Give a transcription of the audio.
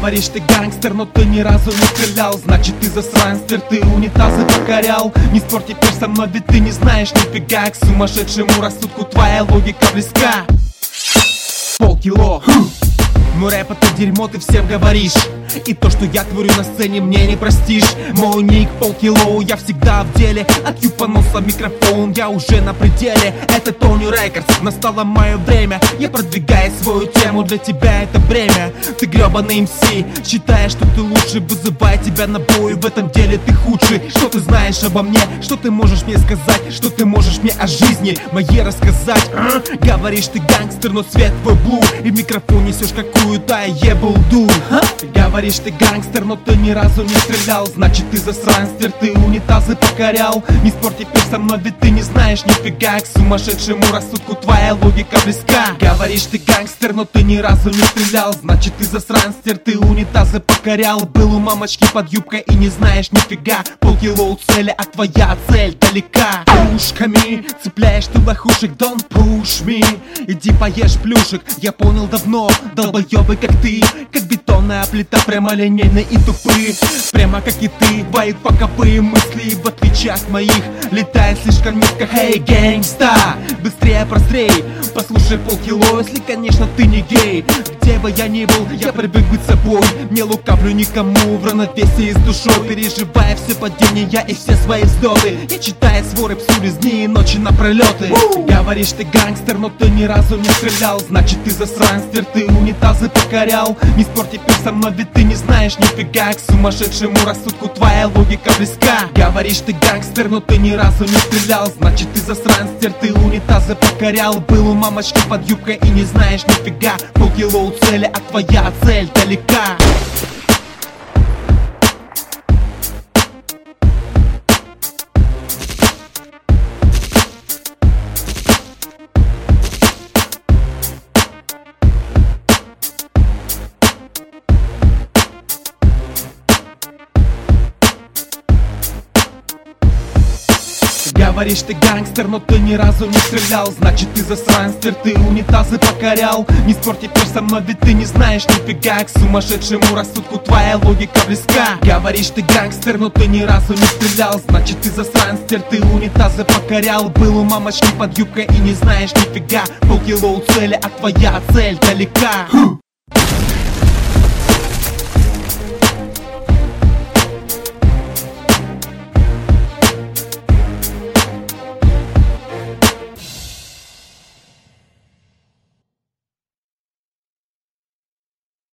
Говоришь, ты гангстер, но ты ни разу не стрелял. Значит, ты засранстер, ты унитазы покорял. Не спорь теперь со мной, ведь ты не знаешь нифига. К сумасшедшему рассудку твоя логика близка. Полкило. Мой рэп это дерьмо, ты всем говоришь. И то, что я творю на сцене, мне не простишь. Мой ник полкило, я всегда в деле. От юпоноса микрофон, я уже на пределе. Это Тони Рекордс, настало мое время. Я продвигаю свою тему, для тебя это бремя. Ты гребаный МС, считаешь, что ты лучше. Вызывая тебя на бой, в этом деле ты худший. Что ты знаешь обо мне, что ты можешь мне сказать? Что ты можешь мне о жизни моей рассказать? Говоришь, ты гангстер, но свет твой блу. И в микрофон несешь какую-то ебалду. Говоришь, ты гангстер, но ты ни разу не стрелял. Значит, ты засранстер, ты унитазы покорял. Не спорь теперь со мной, ведь ты не знаешь нифига. К сумасшедшему рассудку твоя логика близка. Говоришь, ты гангстер, но ты ни разу не стрелял. Значит, ты засранстер, ты унитазы покорял. Был у мамочки под юбкой и не знаешь нифига. Полкило у цели, а твоя цель далека. Ушками цепляешь ты лохушек, don't push me. Иди поешь плюшек, я понял давно. Долбоёбы, как ты, как бетонная плита, прямолинейные и тупые. Прямо как и ты, бают покопые мысли. В отличие от моих, летает слишком низко. Hey, гэнгста, быстрее прозрей. Послушай полкило, если, конечно, ты не гей. Где бы я ни был, я привык быть собой. Не лукавлю никому, в равновесии с душой. Переживая все падения и все свои взлеты. Я читаю своры псули дни и ночи напролеты. Говоришь, ты гангстер, но ты ни разу не стрелял. Значит, ты засранстер, ты унитазы покорял. Не спорь теперь со мной, ведь ты не знаешь нифига. К сумасшедшему рассудку твоя логика близка. Говоришь, ты гангстер, но ты ни разу не стрелял. Значит, ты засранстер, ты унитазы покорял. Был у мамочки под юбкой и не знаешь нифига. Полкило у цели, а твоя цель далека. Говоришь, ты гангстер, но ты ни разу не стрелял. Значит, ты засранстер, ты унитазы покорял. Не спорь теперь со мной, ведь ты не знаешь нифига. К сумасшедшему рассудку твоя логика близка. Говоришь, ты гангстер, но ты ни разу не стрелял. Значит, ты засранстер, ты унитазы покорял. Был у мамочки под юбкой и не знаешь нифига. Полкило у цели, а твоя цель далека.